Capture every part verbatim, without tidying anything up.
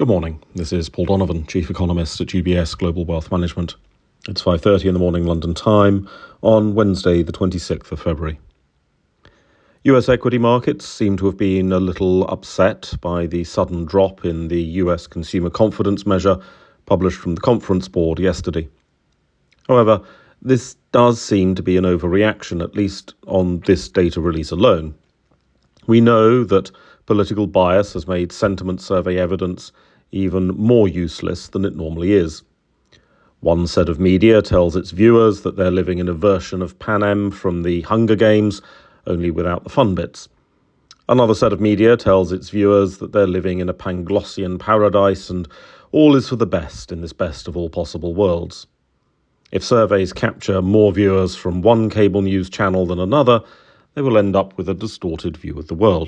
Good morning. This is Paul Donovan, Chief Economist at U B S Global Wealth Management. It's five thirty in the morning London time on Wednesday, the twenty-sixth of February. U S equity markets seem to have been a little upset by the sudden drop in the U S consumer confidence measure published from the Conference Board yesterday. However, this does seem to be an overreaction, at least on this data release alone. We know that political bias has made sentiment survey evidence even more useless than it normally is. One set of media tells its viewers that they're living in a version of Panem from the Hunger Games, only without the fun bits. Another set of media tells its viewers that they're living in a Panglossian paradise and all is for the best in this best of all possible worlds. If surveys capture more viewers from one cable news channel than another, they will end up with a distorted view of the world.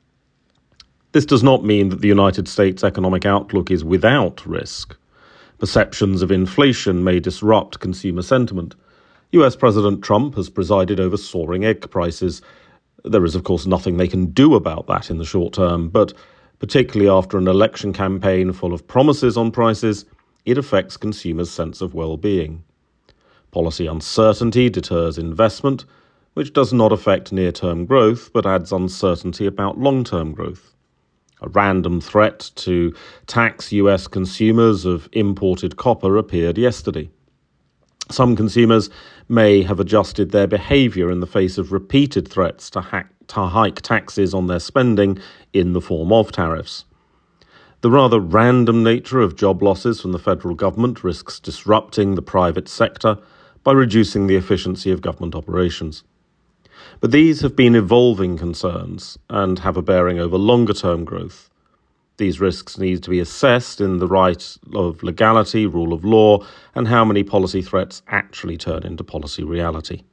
This does not mean that the United States economic outlook is without risk. Perceptions of inflation may disrupt consumer sentiment. U S President Trump has presided over soaring egg prices. There is, of course, nothing they can do about that in the short term, but particularly after an election campaign full of promises on prices, it affects consumers' sense of well-being. Policy uncertainty deters investment, which does not affect near-term growth, but adds uncertainty about long-term growth. A random threat to tax U S consumers of imported copper appeared yesterday. Some consumers may have adjusted their behavior in the face of repeated threats to, hack, to hike taxes on their spending in the form of tariffs. The rather random nature of job losses from the federal government risks disrupting the private sector by reducing the efficiency of government operations. But these have been evolving concerns and have a bearing over longer-term growth. These risks need to be assessed in the light of legality, rule of law, and how many policy threats actually turn into policy reality.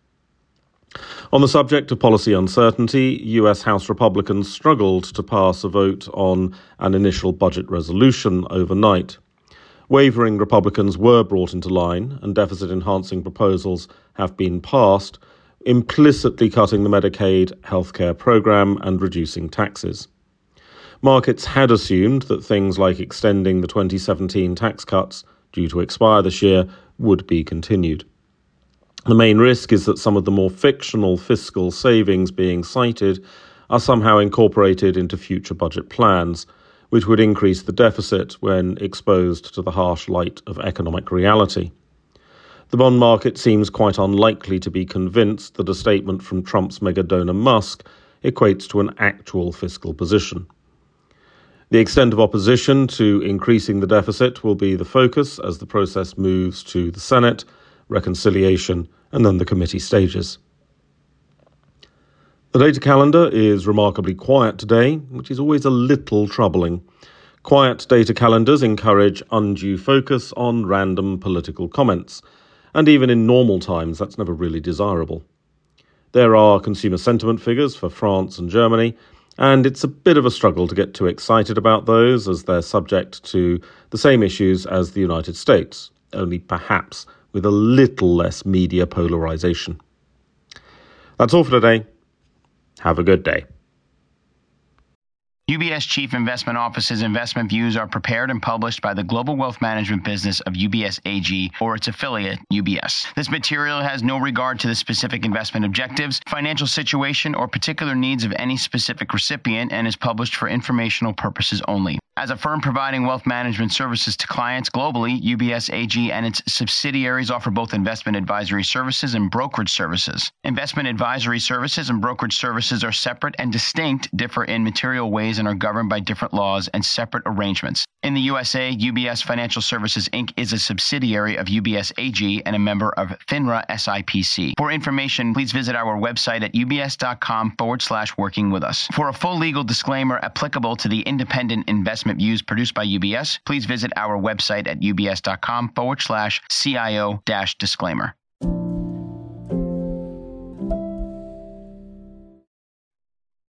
On the subject of policy uncertainty, U S House Republicans struggled to pass a vote on an initial budget resolution overnight. Wavering Republicans were brought into line, and deficit-enhancing proposals have been passed, implicitly cutting the Medicaid healthcare program and reducing taxes. Markets had assumed that things like extending the twenty seventeen tax cuts, due to expire this year, would be continued. The main risk is that some of the more fictional fiscal savings being cited are somehow incorporated into future budget plans, which would increase the deficit when exposed to the harsh light of economic reality. The bond market seems quite unlikely to be convinced that a statement from Trump's mega donor Musk equates to an actual fiscal position. The extent of opposition to increasing the deficit will be the focus as the process moves to the Senate, reconciliation, and then the committee stages. The data calendar is remarkably quiet today, which is always a little troubling. Quiet data calendars encourage undue focus on random political comments. And even in normal times, that's never really desirable. There are consumer sentiment figures for France and Germany, and it's a bit of a struggle to get too excited about those as they're subject to the same issues as the United States, only perhaps with a little less media polarization. That's all for today. Have a good day. U B S Chief Investment Office's investment views are prepared and published by the global wealth management business of U B S A G or its affiliate, U B S. This material has no regard to the specific investment objectives, financial situation, or particular needs of any specific recipient and is published for informational purposes only. As a firm providing wealth management services to clients globally, U B S A G and its subsidiaries offer both investment advisory services and brokerage services. Investment advisory services and brokerage services are separate and distinct, differ in material ways, and are governed by different laws and separate arrangements. In the U S A, U B S Financial Services Incorporated is a subsidiary of U B S A G and a member of FINRA S I P C. For information, please visit our website at ubs.com forward slash working with us. For a full legal disclaimer applicable to the independent investment views produced by U B S, please visit our website at ubs.com forward slash CIO dash disclaimer.